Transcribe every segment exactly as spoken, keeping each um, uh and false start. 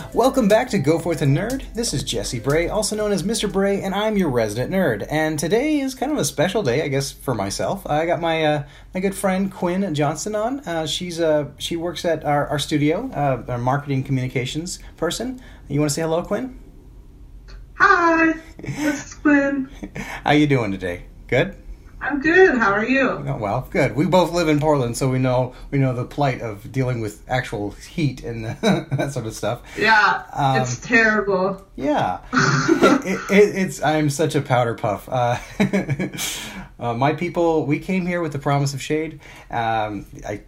Welcome back to Go Forth and Nerd. This is Jesse Bray, also known as Mister Bray, and I'm your resident nerd. And today is kind of a special day, I guess, for myself. I got my uh, my good friend Quinn Johnston on. Uh, she's uh, she works at our, our studio, uh, our marketing communications person. You want to say hello, Quinn? Hi, this is Quinn. How you doing today? Good? I'm good. How are you? Oh, well, good. We both live in Portland, so we know we know the plight of dealing with actual heat and that sort of stuff. Yeah, um, it's terrible. Yeah, it, it, it, it's. I'm such a powder puff. Uh, uh, my people, we came here with the promise of shade. Um, I.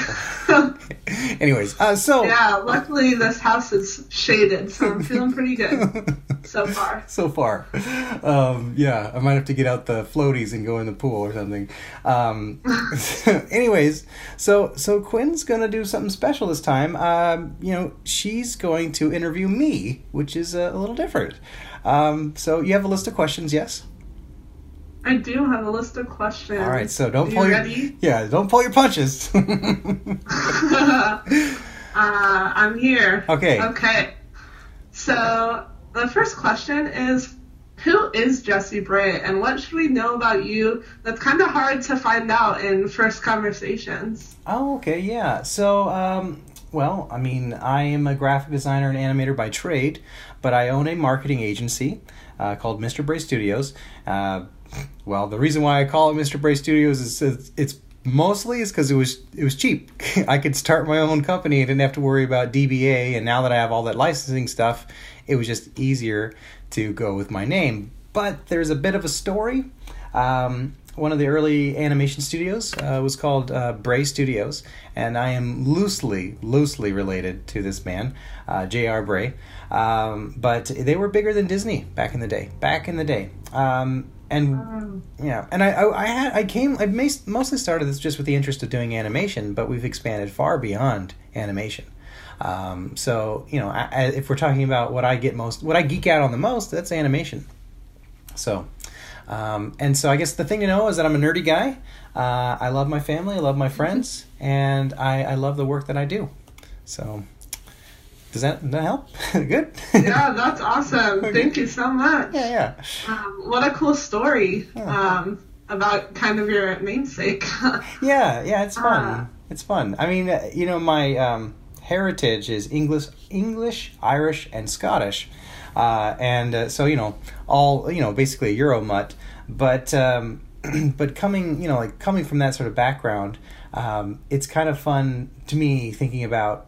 Anyways, uh, so yeah. Luckily, this house is shaded, so I'm feeling pretty good so far. So far, um, yeah. I might have to get out the floaties and go in the pool or something. Um, anyways, so so Quinn's gonna do something special this time. Um, you know, she's going to interview me, which is a, a little different. Um, so you have a list of questions, yes? I do have a list of questions. All right, so don't Are pull you your ready? yeah, don't pull your punches. uh, I'm here. Okay. Okay. So the first question is, who is Jesse Bray, and what should we know about you that's kind of hard to find out in first conversations? Oh, okay, yeah. So, um, well, I mean, I am a graphic designer and animator by trade, but I own a marketing agency uh, called Mister Bray Studios. Uh, well, the reason why I call it Mister Bray Studios is it's, it's mostly is because it was it was cheap. I could start my own company and didn't have to worry about D B A, and now that I have all that licensing stuff, it was just easier to go with my name. But there's a bit of a story. Um, one of the early animation studios uh, was called uh, Bray Studios, and I am loosely, loosely related to this man, uh, J R. Bray. Um, but they were bigger than Disney back in the day. Back in the day. Um, and yeah, and I, I, I had, I came, I mostly started this just with the interest of doing animation, but we've expanded far beyond animation. Um, so, you know, I, I, if we're talking about what I get most, what I geek out on the most, that's animation. So, um, and so I guess the thing to know is that I'm a nerdy guy. Uh, I love my family, I love my friends, and I, I love the work that I do. So, does that, does that help? Good? Yeah, that's awesome. Okay. Thank you so much. Yeah, yeah. Um, what a cool story um, about kind of your namesake. yeah, yeah, it's fun. Uh, it's fun. I mean, uh, you know, my um, heritage is English, English, Irish, and Scottish. Uh, and uh, so, you know, all, you know, basically a Euro mutt. But, um, but coming, you know, like coming from that sort of background, um, it's kind of fun to me thinking about,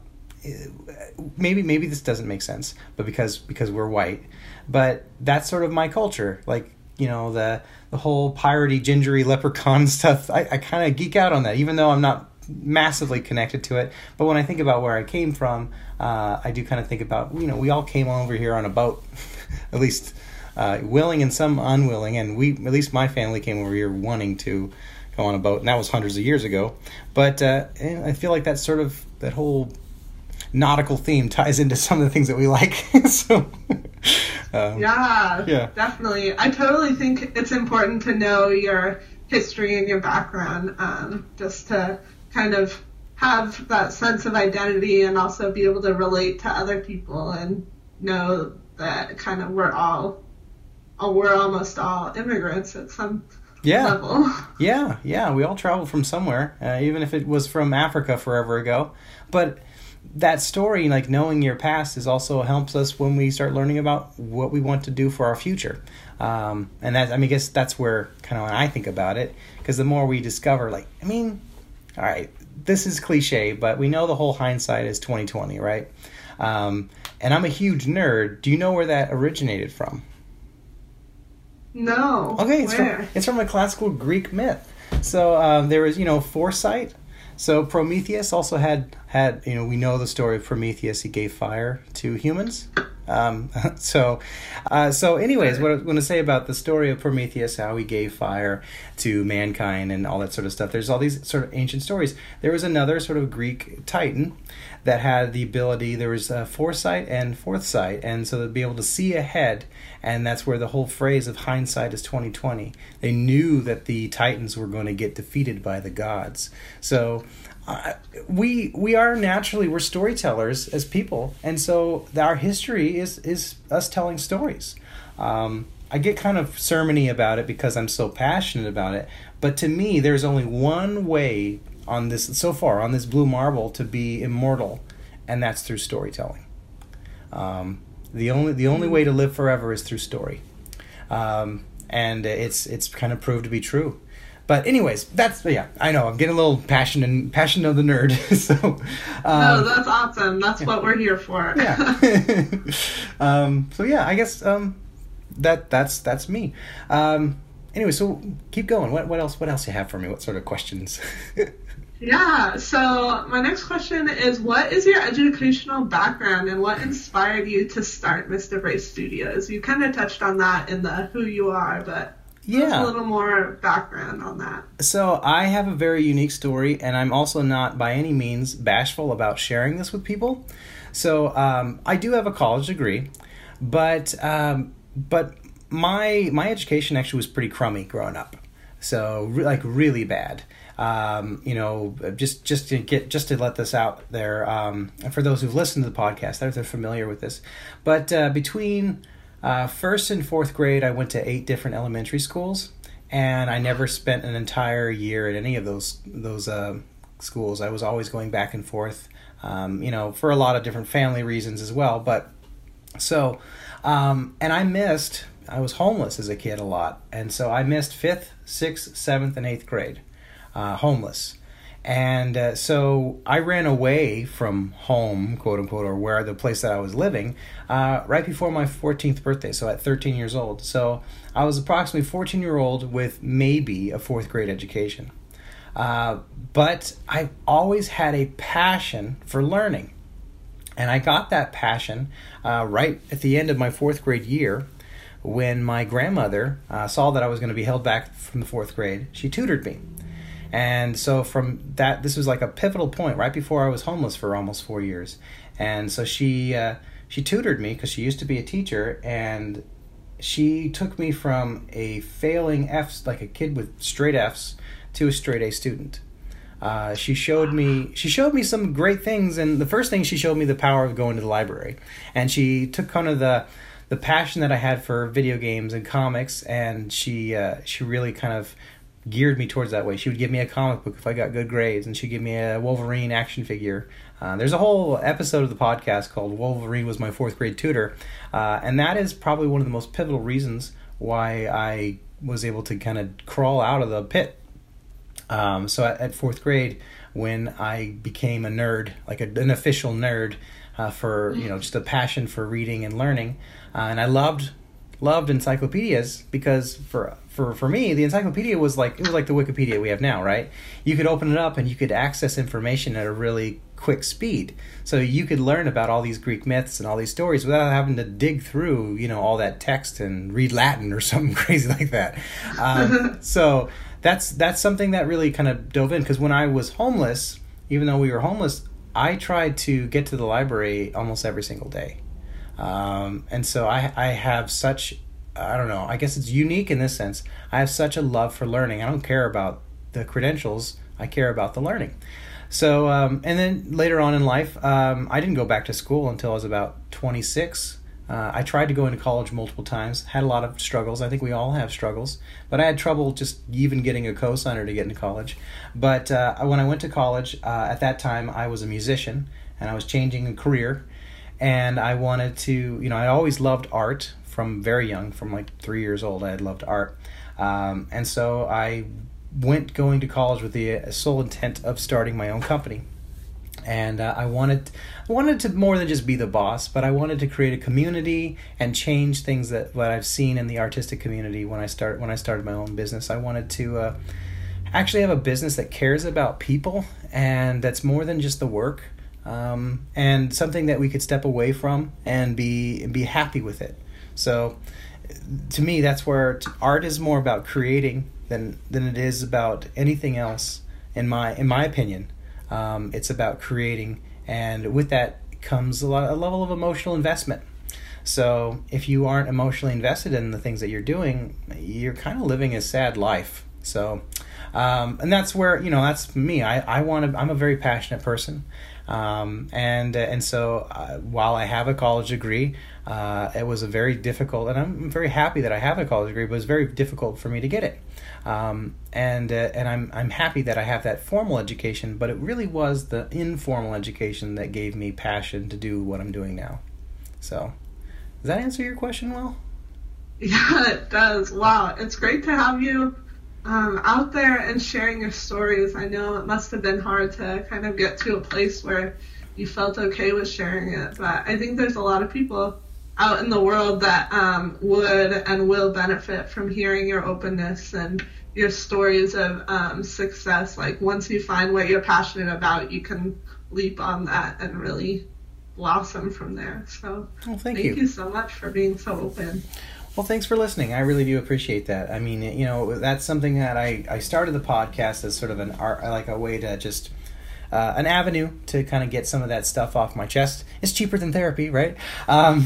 maybe maybe this doesn't make sense, but because because we're white, but that's sort of my culture. Like, you know, the the whole piratey, gingery leprechaun stuff. I, I kind of geek out on that, even though I'm not massively connected to it. But when I think about where I came from, uh, I do kind of think about, you know, we all came over here on a boat, at least uh, willing and some unwilling, and we, at least my family came over here wanting to go on a boat, and that was hundreds of years ago. But uh, I feel like that's sort of that whole nautical theme ties into some of the things that we like. so um, yeah, yeah, definitely. I totally think it's important to know your history and your background, um, just to kind of have that sense of identity and also be able to relate to other people and know that kind of we're all, all we're almost all immigrants at some yeah. level. Yeah, yeah. We all travel from somewhere, uh, even if it was from Africa forever ago. But that story, like knowing your past, is also helps us when we start learning about what we want to do for our future. Um, and that, I mean, I guess that's where kind of when I think about it, because the more we discover, like, I mean, all right, this is cliche, but we know the whole hindsight is twenty twenty, right? Um, and I'm a huge nerd. Do you know where that originated from? No. Okay, it's where? from it's from a classical Greek myth. So um, there was, you know, foresight. So Prometheus also had, had, you know, we know the story of Prometheus. He gave fire to humans. Um, so, uh, so anyways, what I want to say about the story of Prometheus, how he gave fire to mankind and all that sort of stuff. There's all these sort of ancient stories. There was another sort of Greek titan that had the ability, there was uh, foresight and foresight, and so they'd be able to see ahead, and that's where the whole phrase of hindsight is twenty twenty. They knew that the titans were going to get defeated by the gods. So uh, we we are naturally we're storytellers as people, and so our history is is us telling stories. Um, I get kind of sermony about it because I'm so passionate about it, but to me, there's only one way on this so far on this blue marble to be immortal, and that's through storytelling. Um, the only the only way to live forever is through story, um, and it's it's kind of proved to be true. But anyways, that's yeah. I know I'm getting a little passionate and passionate of the nerd. so, um, no, that's awesome. That's yeah. what we're here for. yeah. um, so yeah, I guess um, that that's that's me. Um, anyway, so keep going. What what else? What else you have for me? What sort of questions? Yeah. So my next question is, what is your educational background and what inspired you to start Mister Brace Studios? You kind of touched on that in the who you are, but. Yeah. A little more background on that. So I have a very unique story, and I'm also not by any means bashful about sharing this with people. So um, I do have a college degree, but um, but my my education actually was pretty crummy growing up. So re- like really bad. Um, you know, just just to get just to let this out there um, for those who've listened to the podcast, they're, they're familiar with this. But uh, between Uh, first and fourth grade, I went to eight different elementary schools, and I never spent an entire year at any of those those uh, schools. I was always going back and forth, um, you know, for a lot of different family reasons as well. But so, um, and I missed. I was homeless as a kid a lot, and so I missed fifth, sixth, seventh, and eighth grade, uh, homeless. And uh, so I ran away from home, quote unquote, or where the place that I was living, uh, right before my fourteenth birthday, so at thirteen years old. So I was approximately fourteen year old with maybe a fourth grade education. Uh, but I always had a passion for learning. And I got that passion uh, right at the end of my fourth grade year when my grandmother uh, saw that I was going to be held back from the fourth grade. She tutored me. And so from that, this was like a pivotal point right before I was homeless for almost four years. And so she uh, she tutored me because she used to be a teacher, and she took me from a failing Fs, like a kid with straight Fs, to a straight A student. Uh, she showed me she showed me some great things, and the first thing she showed me the power of going to the library, and she took kind of the the passion that I had for video games and comics, and she uh, she really kind of geared me towards that way. She would give me a comic book if I got good grades, and she'd give me a Wolverine action figure. Uh, there's a whole episode of the podcast called Wolverine Was My Fourth Grade Tutor, uh, and that is probably one of the most pivotal reasons why I was able to kind of crawl out of the pit. Um, so at, at fourth grade, when I became a nerd, like a, an official nerd, uh, for, you know, just a passion for reading and learning, uh, and I loved loved encyclopedias because for for for me the encyclopedia was like it was like the Wikipedia we have now, right? You could open it up and you could access information at a really quick speed, so you could learn about all these Greek myths and all these stories without having to dig through, you know, all that text and read Latin or something crazy like that. Um, so that's that's something that really kind of dove in, because when I was homeless, even though we were homeless, I tried to get to the library almost every single day. Um, and so I, I have such, I don't know, I guess it's unique in this sense. I have such a love for learning. I don't care about the credentials. I care about the learning. So, um, and then later on in life, um, I didn't go back to school until I was about twenty-six. Uh, I tried to go into college multiple times, had a lot of struggles. I think we all have struggles, but I had trouble just even getting a cosigner to get into college. But uh, when I went to college, uh, at that time, I was a musician, and I was changing a career. And I wanted to, you know, I always loved art from very young, from like three years old. I had loved art. Um, and so I went going to college with the sole intent of starting my own company. And uh, I wanted I wanted to more than just be the boss, but I wanted to create a community and change things that what I've seen in the artistic community when I start when I started my own business. I wanted to uh, actually have a business that cares about people and that's more than just the work. Um, and something that we could step away from and be and be happy with it. So, to me, that's where t- art is more about creating than than it is about anything else. In my in my opinion, um, it's about creating, and with that comes a, lot, a level of emotional investment. So, if you aren't emotionally invested in the things that you're doing, you're kind of living a sad life. So, Um, and that's where, you know, that's me. I, I want to, I'm a very passionate person. Um, and, uh, and so uh, while I have a college degree, uh, it was a very difficult, and I'm very happy that I have a college degree, but it was very difficult for me to get it. Um, and, uh, and I'm, I'm happy that I have that formal education, but it really was the informal education that gave me passion to do what I'm doing now. So, does that answer your question well? Yeah, it does. Wow. It's great to have you um, out there and sharing your stories. I know it must have been hard to kind of get to a place where you felt okay with sharing it, but I think there's a lot of people out in the world that um, would and will benefit from hearing your openness and your stories of um, success. Like, once you find what you're passionate about, you can leap on that and really blossom from there. So well, thank, thank you. you so much for being so open. Well, thanks for listening. I really do appreciate that. I mean, you know, that's something that I, I started the podcast as sort of an art, like a way to just, uh, an avenue to kind of get some of that stuff off my chest. It's cheaper than therapy, right? Um,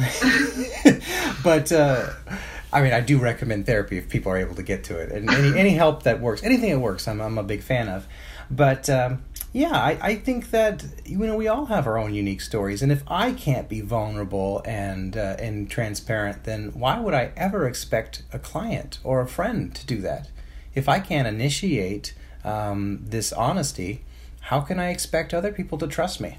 but, uh, I mean, I do recommend therapy if people are able to get to it. And any, any help that works, anything that works, I'm, I'm a big fan of. But, um, yeah, I, I think that, you know, we all have our own unique stories, and if I can't be vulnerable and uh, and transparent, then why would I ever expect a client or a friend to do that? If I can't initiate um, this honesty, how can I expect other people to trust me?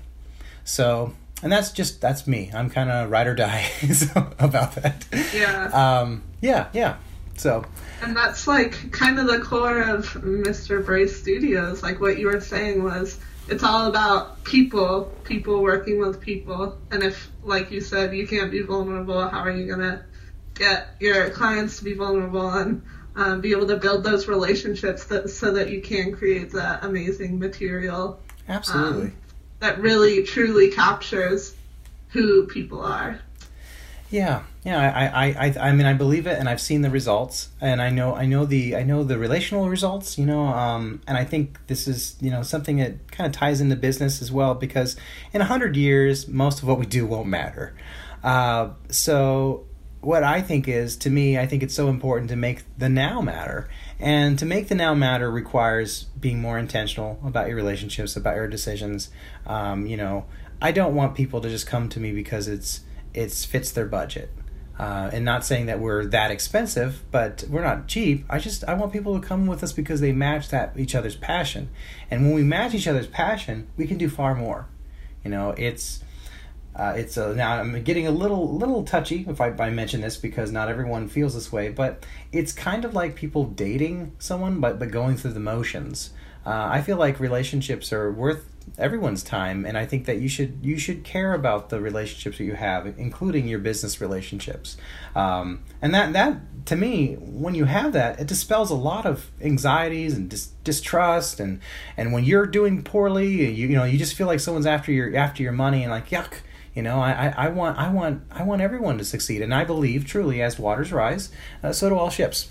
So, and that's just, that's me. I'm kind of ride or die so, about that. Yeah. Um, yeah, yeah. So, and that's like kind of the core of Mister Brace Studios. Like what you were saying was, it's all about people, people working with people. And if, like you said, you can't be vulnerable, how are you going to get your clients to be vulnerable and um, be able to build those relationships that, so that you can create that amazing material? Absolutely. Um, that really, truly captures who people are. Yeah, yeah. I, I, I, I mean, I believe it, and I've seen the results, and I know, I know the, I know the relational results. You know, um, and I think this is, you know, something that kind of ties into business as well, because in a hundred years, most of what we do won't matter. Uh, so, what I think is, to me, I think it's so important to make the now matter, and to make the now matter requires being more intentional about your relationships, about your decisions. Um, you know, I don't want people to just come to me because it's it fits their budget. Uh, and not saying that we're that expensive, but we're not cheap. I just, I want people to come with us because they match that each other's passion. And when we match each other's passion, we can do far more. You know, it's, uh, it's a, now I'm getting a little, little touchy if I, if I mention this, because not everyone feels this way, but it's kind of like people dating someone, but, but going through the motions. Uh, I feel like relationships are worth everyone's time, and I think that you should you should care about the relationships that you have, including your business relationships. Um, and that that to me, when you have that, it dispels a lot of anxieties and dis- distrust. And and when you're doing poorly, you you know you just feel like someone's after your after your money, and like, yuck. You know, I, I want I want I want everyone to succeed, and I believe truly, as waters rise, uh, so do all ships.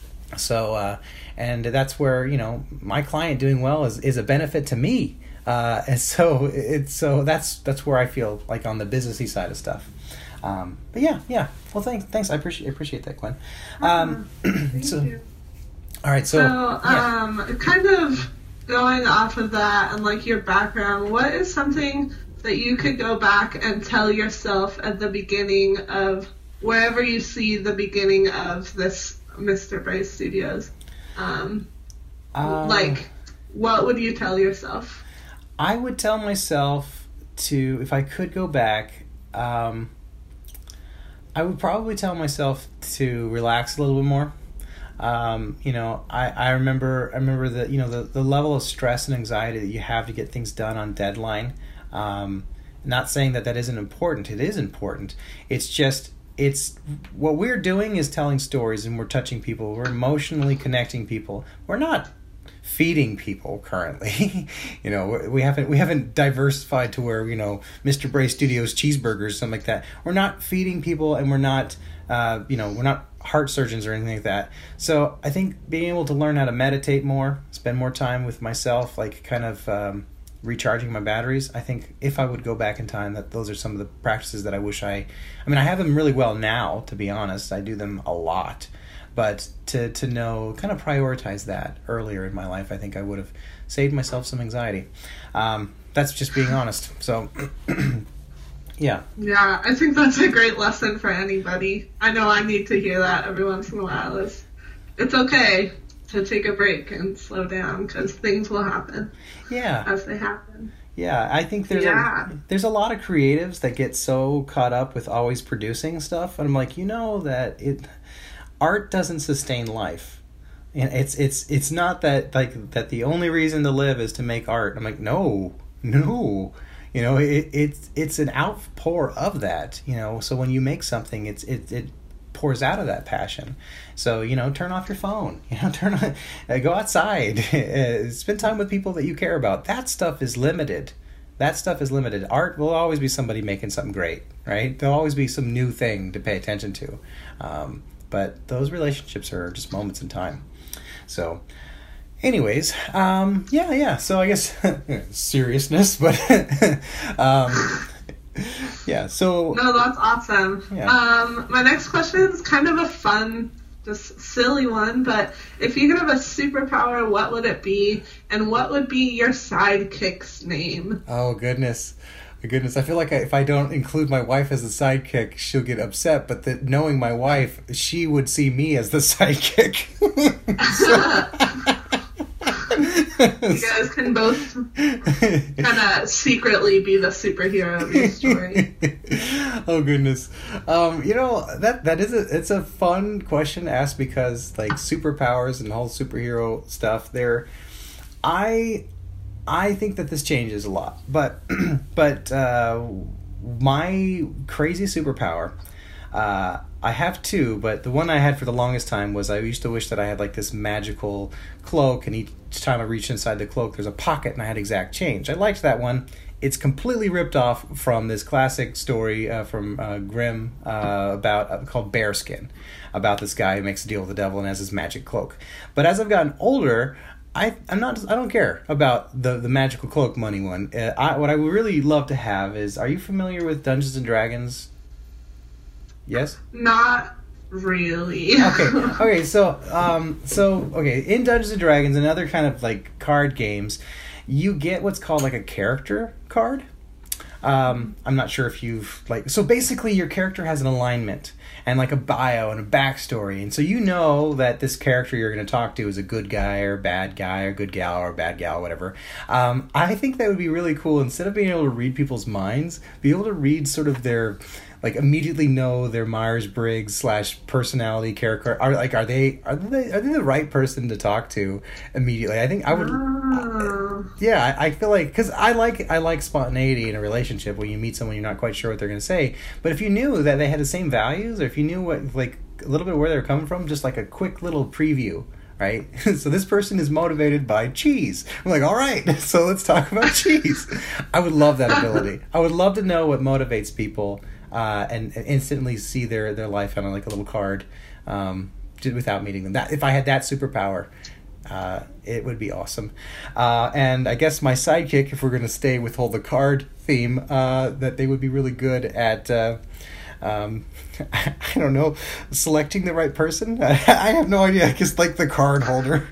So, uh, and that's where, you know, my client doing well is, is a benefit to me. Uh, and so it's, so that's, that's where I feel like on the businessy side of stuff. Um, but yeah, yeah. Well, thanks. Thanks. I appreciate, appreciate that, Gwen. Um, Thank so, you. All right. So, So, yeah. um, kind of going off of that and like your background, what is something that you could go back and tell yourself at the beginning of wherever you see the beginning of this Mister Brace Studios? Um, Uh, like, what would you tell yourself? I would tell myself to, if I could go back, um, I would probably tell myself to relax a little bit more. Um, you know, I, I remember I remember the you know the, the level of stress and anxiety that you have to get things done on deadline. Um, not saying that that isn't important. It is important. It's just it's what we're doing is telling stories, and we're touching people. We're emotionally connecting people. We're not feeding people currently. you know, we haven't we haven't diversified to where, you know, Mister Brace Studios cheeseburgers, something like that. We're not feeding people, and we're not uh, you know, we're not heart surgeons or anything like that. So I think being able to learn how to meditate more, spend more time with myself, like kind of um, recharging my batteries. I think if I would go back in time, that those are some of the practices that I wish I, I mean, I have them really well now, to be honest. I do them a lot. but to to know, kind of prioritize that earlier in my life, I think I would have saved myself some anxiety. Um, that's just being honest. So, yeah. Yeah, I think that's a great lesson for anybody. I know I need to hear that every once in a while. Is it's okay to take a break and slow down because things will happen. Yeah. As they happen. Yeah, I think there's yeah. a, there's a lot of creatives that get so caught up with always producing stuff, and I'm like, you know that it art doesn't sustain life, and it's it's it's not that like that the only reason to live is to make art. I'm like, no, no, you know, it it's it's an outpour of that, you know. So when you make something, it's it it pours out of that passion. So, you know, turn off your phone, you know, turn on, uh, go outside, uh, spend time with people that you care about. That stuff is limited. That stuff is limited. Art will always be somebody making something great, right? There'll always be some new thing to pay attention to. Um, but those relationships are just moments in time. So, anyways, um, yeah, yeah. So I guess seriousness, but um, yeah. So no, that's awesome. Yeah. Um, my next question is kind of a fun, just silly one. But if you could have a superpower, what would it be, and what would be your sidekick's name? Oh goodness. Goodness, I feel like I, if I don't include my wife as the sidekick, she'll get upset. But that knowing my wife, she would see me as the sidekick. You guys can both kind of secretly be the superhero of your story. Oh goodness, um, you know that that is a it's a fun question to ask because like superpowers and the whole superhero stuff. There, I. I think that this changes a lot, but but uh, my crazy superpower, uh, I have two, but the one I had for the longest time was I used to wish that I had like this magical cloak, and each time I reached inside the cloak, there's a pocket, and I had exact change. I liked that one. It's completely ripped off from this classic story uh, from uh, Grimm uh, about uh, called Bearskin, about this guy who makes a deal with the devil and has his magic cloak. But as I've gotten older, I I'm not I don't care about the, the magical cloak money one. Uh, I, what I would really love to have is, are you familiar with Dungeons and Dragons? Yes? Not really. Okay. Okay, so um so okay, in Dungeons and Dragons and other kind of like card games, you get what's called like a character card. Um, I'm not sure if you've like so basically your character has an alignment and like a bio and a backstory, and so you know that this character you're going to talk to is a good guy or a bad guy or good gal or bad gal, whatever. Um, I think that would be really cool. Instead of being able to read people's minds, be able to read sort of their like immediately know their Myers-Briggs slash personality character. Are like are they are they are they the right person to talk to immediately? I think I would. Oh. Uh, yeah, I, I feel like because I like I like spontaneity in a relationship when you meet someone you're not quite sure what they're going to say. But if you knew that they had the same values, or if you knew what like a little bit where they're coming from, just like a quick little preview. Right? So this person is motivated by cheese. I'm like, all right, so let's talk about cheese. I would love that ability. I would love to know what motivates people uh, and, and instantly see their, their life on like a little card um, without meeting them. That if I had that superpower, uh, it would be awesome. Uh, and I guess my sidekick, if we're going to stay with whole the card theme, uh, that they would be really good at... Uh, Um, I don't know, selecting the right person? I have no idea. I guess like the card holder.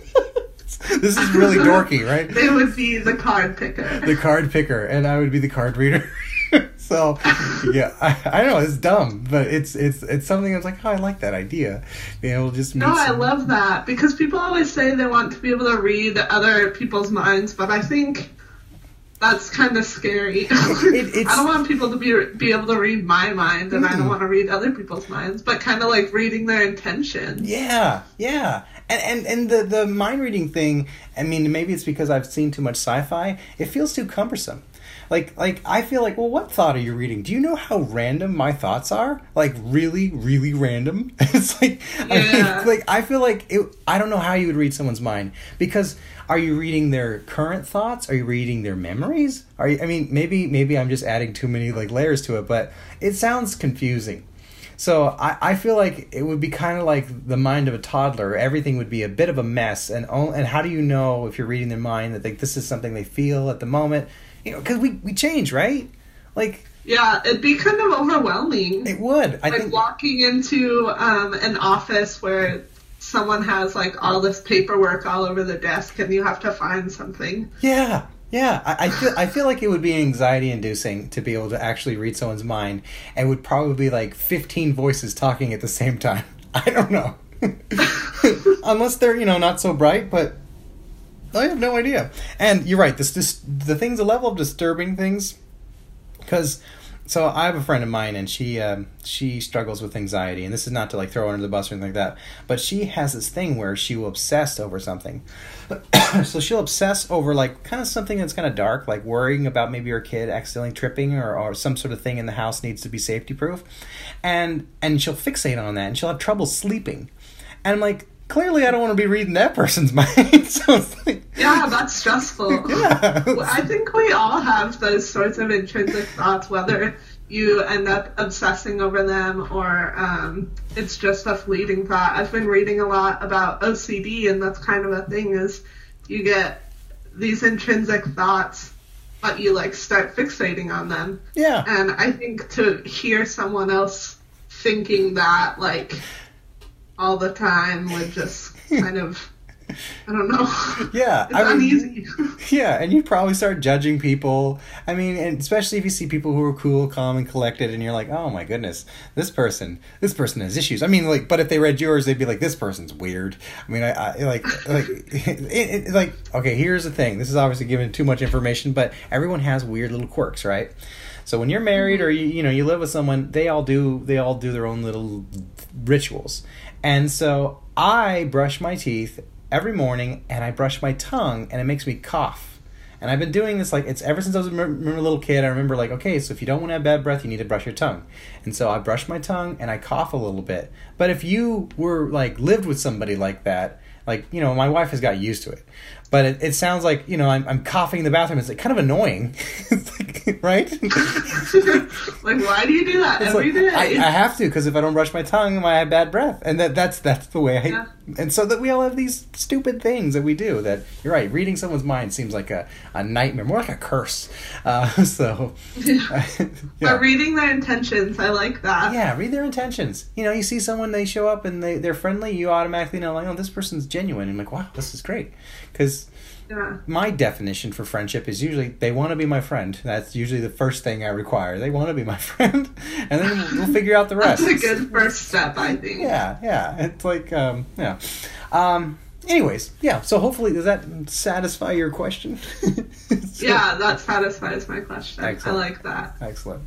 This is really dorky, right? They would be the card picker. The card picker, and I would be the card reader. So, yeah, I, I don't know, it's dumb, but it's it's it's something that's like, oh, I like that idea. Being able to just meet No, I some... love that, because people always say they want to be able to read other people's minds, but I think... that's kind of scary. It, I don't want people to be be able to read my mind, and mm. I don't want to read other people's minds, but kind of like reading their intentions. Yeah, yeah. And, and and the, the mind reading thing, I mean, maybe it's because I've seen too much sci-fi. It feels too cumbersome. Like, like I feel like, well, what thought are you reading? Do you know how random my thoughts are? Like, really, really random? It's like, yeah. I mean, like, I feel like, it, I don't know how you would read someone's mind. Because are you reading their current thoughts? Are you reading their memories? Are you, I mean, maybe maybe I'm just adding too many, like, layers to it, but it sounds confusing. So I, I feel like it would be kind of like the mind of a toddler. Everything would be a bit of a mess. And and how do you know if you're reading their mind that like, this is something they feel at the moment? You know, because we, we change, right? Like, yeah, it'd be kind of overwhelming. It would. I like think walking into um, an office where someone has like all this paperwork all over the desk and you have to find something. Yeah. Yeah, I, I feel I feel like it would be anxiety inducing to be able to actually read someone's mind, and would probably be like fifteen voices talking at the same time. I don't know. Unless they're, you know, not so bright, but I have no idea. And you're right, this, this the things, the level of disturbing things, because so I have a friend of mine, and she um, she struggles with anxiety, and this is not to like throw her under the bus or anything like that, but she has this thing where she will obsess over something. So she'll obsess over like kind of something that's kind of dark, like worrying about maybe her kid accidentally tripping, or, or some sort of thing in the house needs to be safety proof, and and she'll fixate on that, and she'll have trouble sleeping. And I'm like, clearly I don't want to be reading that person's mind. So it's like, yeah, that's stressful. Yeah. I think we all have those sorts of intrinsic thoughts, whether you end up obsessing over them or um, it's just a fleeting thought. I've been reading a lot about O C D, and that's kind of a thing, is you get these intrinsic thoughts, but you like start fixating on them. Yeah. And I think to hear someone else thinking that like all the time would just kind of, I don't know. Yeah, it's I mean, uneasy. Yeah, and you'd probably start judging people. I mean, and especially if you see people who are cool, calm, and collected, and you're like, oh my goodness, this person, this person has issues. I mean, like, but if they read yours, they'd be like, this person's weird. I mean, I, I like, like, it, it, like, okay, here's the thing. This is obviously giving too much information, but everyone has weird little quirks, right? So when you're married, or you, you know, you live with someone, they all do, they all do their own little rituals. And so I brush my teeth every morning, and I brush my tongue, and it makes me cough. And I've been doing this, like, it's ever since I was a, remember, a little kid. I remember, like, okay, so if you don't want to have bad breath, you need to brush your tongue. And so I brush my tongue, and I cough a little bit. But if you were, like, lived with somebody like that, like, you know, my wife has got used to it. But it, it sounds like, you know, I'm, I'm coughing in the bathroom. It's like kind of annoying, like, right? Like, why do you do that it's every like, day? I, I have to, because if I don't brush my tongue, I have bad breath, and that that's that's the way I. Yeah. And so that we all have these stupid things that we do. That you're right. Reading someone's mind seems like a, a nightmare, more like a curse. Uh, so, yeah. yeah. But reading their intentions, I like that. Yeah, read their intentions. You know, you see someone, they show up and they they're friendly. You automatically know, like, oh, this person's genuine. And I'm like, wow, this is great, because. Yeah. My definition for friendship is usually they want to be my friend. That's usually the first thing I require. They want to be my friend, and then we'll, we'll figure out the rest. That's a good first step, I think. Yeah, yeah. It's like, um, yeah. Um, anyways, yeah. So hopefully, does that satisfy your question? So, yeah, that satisfies my question. Excellent. I like that. Excellent.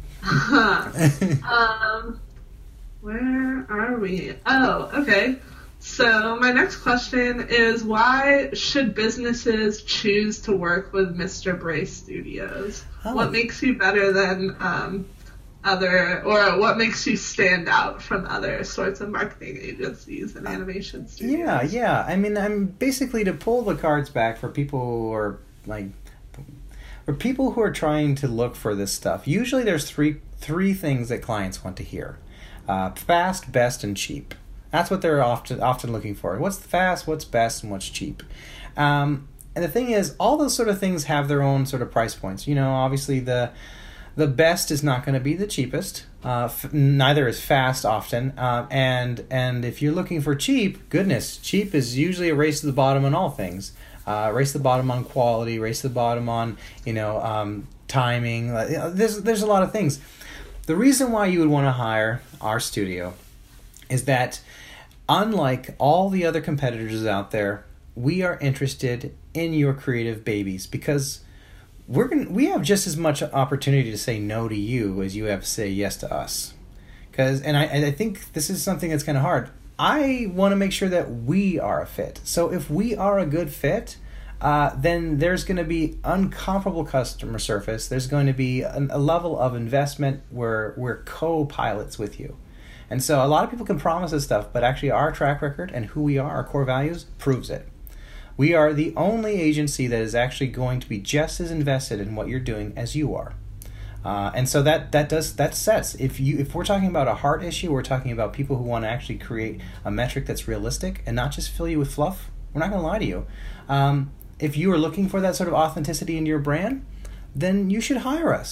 um, where are we? Oh, okay. So my next question is, why should businesses choose to work with Mister Bray Studios? Oh. What makes you better than um, other, or what makes you stand out from other sorts of marketing agencies and animation studios? Yeah, yeah. I mean, I'm basically to pull the cards back for people who are like, for people who are trying to look for this stuff. Usually, there's three three things that clients want to hear: uh, fast, best, and cheap. That's what they're often often looking for. What's fast, what's best, and what's cheap. Um, and the thing is, all those sort of things have their own sort of price points. You know, obviously the the best is not going to be the cheapest. Uh, f- neither is fast often. Uh, and and if you're looking for cheap, goodness, cheap is usually a race to the bottom on all things. Uh, race to the bottom on quality, race to the bottom on, you know, um, timing. Uh, you know, there's there's a lot of things. The reason why you would want to hire our studio is that, unlike all the other competitors out there, we are interested in your creative babies, because we're gonna, we have just as much opportunity to say no to you as you have to say yes to us. Because, and I, and I think this is something that's kind of hard. I want to make sure that we are a fit. So if we are a good fit, uh, then there's going to be uncomparable customer service. There's going to be a, a level of investment where we're co-pilots with you. And so a lot of people can promise this stuff, but actually our track record and who we are, our core values, proves it. We are the only agency that is actually going to be just as invested in what you're doing as you are. Uh, and so that that does that sets, if you if we're talking about a heart issue, we're talking about people who want to actually create a metric that's realistic and not just fill you with fluff. We're not going to lie to you. Um, if you are looking for that sort of authenticity in your brand, then you should hire us.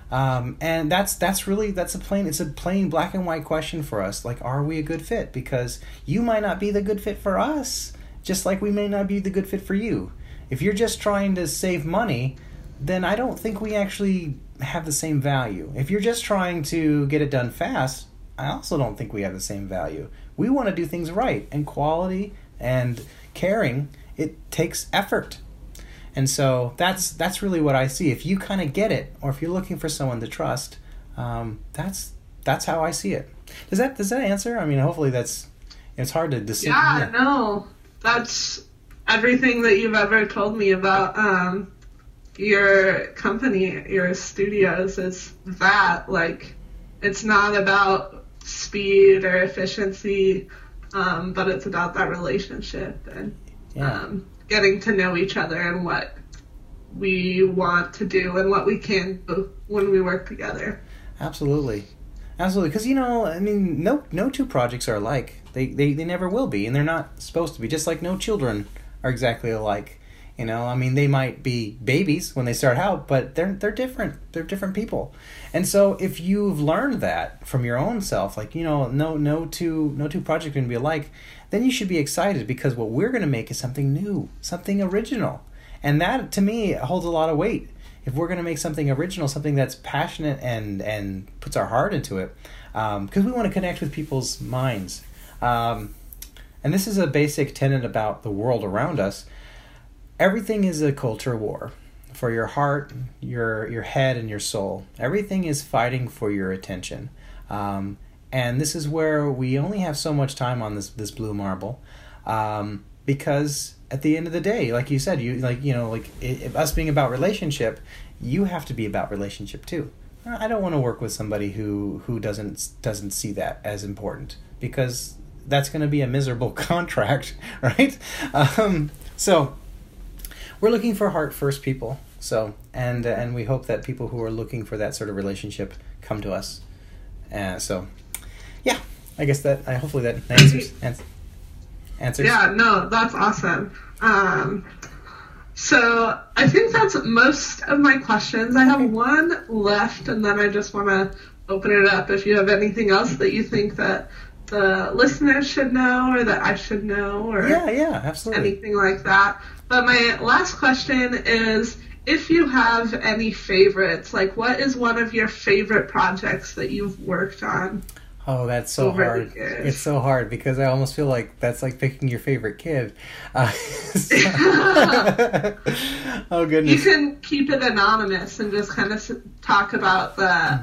Um, and that's that's really that's a plain it's a plain black and white question for us. Like, are we a good fit? Because you might not be the good fit for us, just like we may not be the good fit for you. If you're just trying to save money, then I don't think we actually have the same value. If you're just trying to get it done fast, I also don't think we have the same value. We want to do things right, and quality and caring, it takes effort. And so that's that's really what I see. If you kind of get it, or if you're looking for someone to trust, um, that's that's how I see it. Does that does that answer? I mean, hopefully that's it's hard to dis- yeah, yeah, no, that's everything that you've ever told me about um, your company, your studios. Is that like it's not about speed or efficiency, um, but it's about that relationship and. Yeah. Um, getting to know each other and what we want to do and what we can do when we work together. Absolutely. Absolutely. Because, you know, I mean, no no two projects are alike. They, they, they never will be, and they're not supposed to be. Just like no children are exactly alike. You know, I mean, they might be babies when they start out, but they're they're different. They're different people. And so if you've learned that from your own self, like, you know, no no two no two projects are going to be alike, then you should be excited, because what we're going to make is something new, something original. And that, to me, holds a lot of weight. If we're going to make something original, something that's passionate and, and puts our heart into it, because um, we want to connect with people's minds. Um, and this is a basic tenet about the world around us. Everything is a culture war for your heart, your your head, and your soul. Everything is fighting for your attention. Um, and this is where we only have so much time on this this blue marble, um, because at the end of the day, like you said, you like you know like it, us being about relationship, you have to be about relationship too. I don't want to work with somebody who who doesn't doesn't see that as important, because that's going to be a miserable contract, right? Um, so. We're looking for heart first people, so and uh, and we hope that people who are looking for that sort of relationship come to us. Uh, so, yeah, I guess that I hopefully that answers ans- answers. Yeah, no, that's awesome. Um, so I think that's most of my questions. I have one left, and then I just want to open it up. If you have anything else that you think that the listeners should know, or that I should know, or yeah, yeah, absolutely, anything like that. But my last question is, if you have any favorites, like what is one of your favorite projects that you've worked on? Oh, that's so hard. It's so hard, because I almost feel like that's like picking your favorite kid. Uh, so oh, goodness. You can keep it anonymous and just kind of talk about the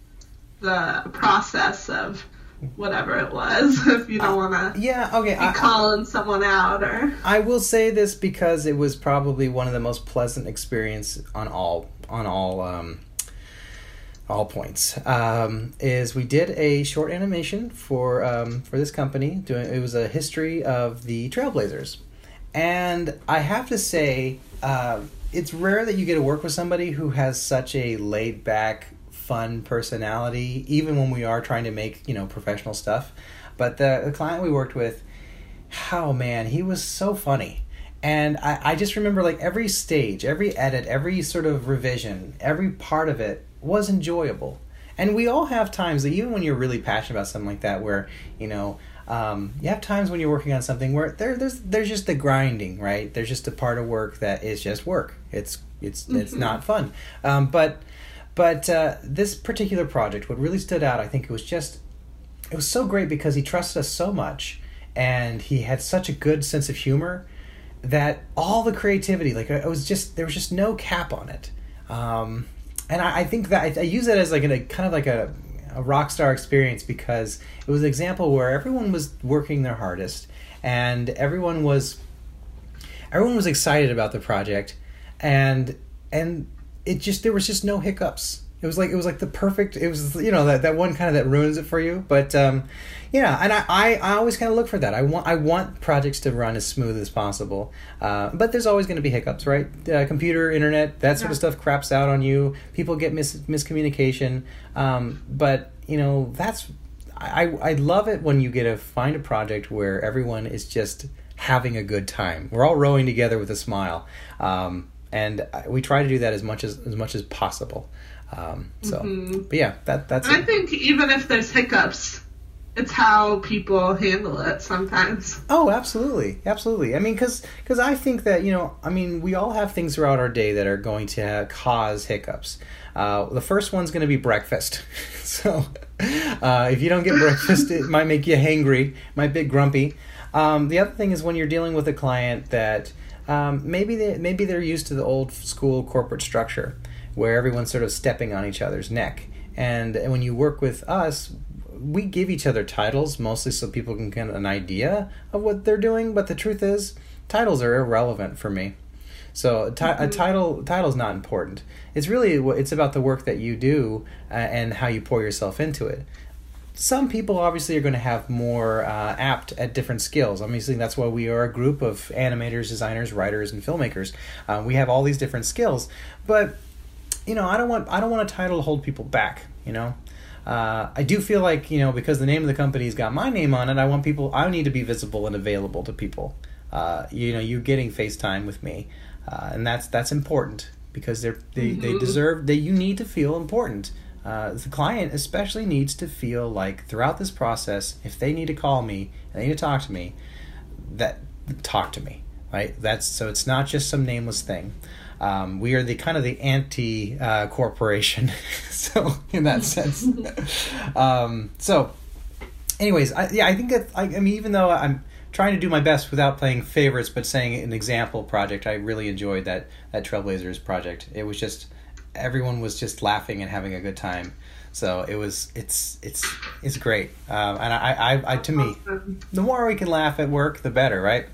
the process of whatever it was, if you don't want to yeah, okay, be I, calling someone out. Or I will say this because it was probably one of the most pleasant experience on all on all um, all points. Um, is we did a short animation for um, for this company. Doing it was a history of the Trailblazers, and I have to say, uh, it's rare that you get to work with somebody who has such a laid back, fun personality, even when we are trying to make, you know, professional stuff. But the, the client we worked with, oh man, he was so funny. And I, I just remember, like, every stage, every edit, every sort of revision, every part of it was enjoyable. And we all have times that, even when you're really passionate about something like that, where, you know, um, you have times when you're working on something where there, there's there's just the grinding, right? There's just a part of work that is just work. It's it's mm-hmm. it's not fun. Um, but But uh, this particular project, what really stood out, I think it was just, it was so great because he trusted us so much, and he had such a good sense of humor that all the creativity, like, it was just, there was just no cap on it. Um, and I, I think that I, I use that as like a kind of like a, a rock star experience, because it was an example where everyone was working their hardest, and everyone was, everyone was excited about the project, and and. It just, there was just no hiccups. It was like, it was like the perfect, it was, you know, that, that one kind of that ruins it for you. But, um, yeah, and I, I, I always kind of look for that. I want, I want projects to run as smooth as possible. Uh, but there's always going to be hiccups, right? Uh, computer, internet, that sort yeah. of stuff craps out on you. People get mis- miscommunication. Um, but, you know, that's, I, I love it when you get to find a project where everyone is just having a good time. We're all rowing together with a smile. Um, and we try to do that as much as as much as possible. Um, so, mm-hmm. but yeah, that that's. I think even if there's hiccups, it's how people handle it sometimes. Oh, absolutely, absolutely. I mean, because because I think that, you know, I mean, we all have things throughout our day that are going to uh, cause hiccups. Uh, the first one's going to be breakfast. So, uh, if you don't get breakfast, it might make you hangry, might be grumpy. Um, the other thing is when you're dealing with a client that um, maybe they maybe they're used to the old school corporate structure, where everyone's sort of stepping on each other's neck. And when you work with us, we give each other titles mostly so people can get an idea of what they're doing, but the truth is, titles are irrelevant for me. So a, ti- mm-hmm. a title title is not important. It's really it's about the work that you do uh, and how you pour yourself into it. Some people obviously are going to have more uh, apt at different skills. Obviously, that's why we are a group of animators, designers, writers, and filmmakers. Uh, we have all these different skills, but you know, I don't want I don't want a title to hold people back. You know. Uh, I do feel like, you know, because the name of the company's got my name on it, I want people, I need to be visible and available to people. Uh, you know, you're getting FaceTime with me, uh, and that's that's important because they're they, mm-hmm. they deserve that. You need to feel important. Uh, the client especially needs to feel like throughout this process, if they need to call me and they need to talk to me, that talk to me, right? That's so it's not just some nameless thing. Um, we are the kind of the anti uh, corporation, so in that sense. um, so, anyways, I, yeah, I think that I, I mean, even though I'm trying to do my best without playing favorites, but saying an example project, I really enjoyed that that Trailblazers project. It was just everyone was just laughing and having a good time. So it was it's it's it's great. Um, and I, I I to me, the more we can laugh at work, the better, right?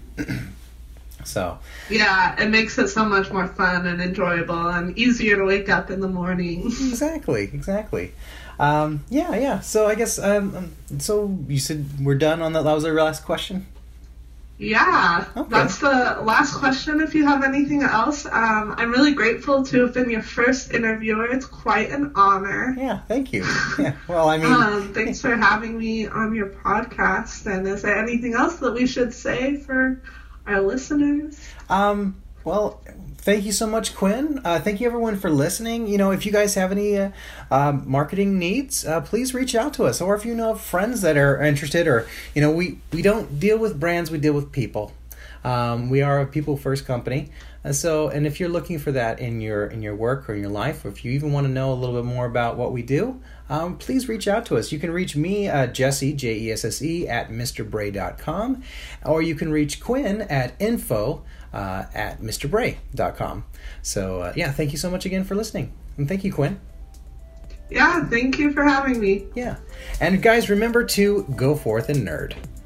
So yeah, it makes it so much more fun and enjoyable and easier to wake up in the morning. Exactly, exactly. Um, yeah, yeah. So I guess um, so. You said we're done on that. That was our last question. Yeah, okay. That's the last question. If you have anything else, um, I'm really grateful to have been your first interviewer. It's quite an honor. Yeah, thank you. Yeah, well, I mean, um, thanks for having me on your podcast. And is there anything else that we should say for our listeners? Um, well, thank you so much, Quinn. Uh, thank you, everyone, for listening. You know, if you guys have any uh, uh, marketing needs, uh, please reach out to us. Or if you know of friends that are interested, or, you know, we, we don't deal with brands, we deal with people. Um, we are a people-first company. And so, and if you're looking for that in your in your work or in your life, or if you even want to know a little bit more about what we do, um, please reach out to us. You can reach me, uh, Jesse, J E S S E, at Mr Bray dot com, or you can reach Quinn at info uh, at Mr Bray dot com. So, uh, yeah, thank you so much again for listening. And thank you, Quinn. Yeah, thank you for having me. Yeah. And guys, remember to go forth and nerd.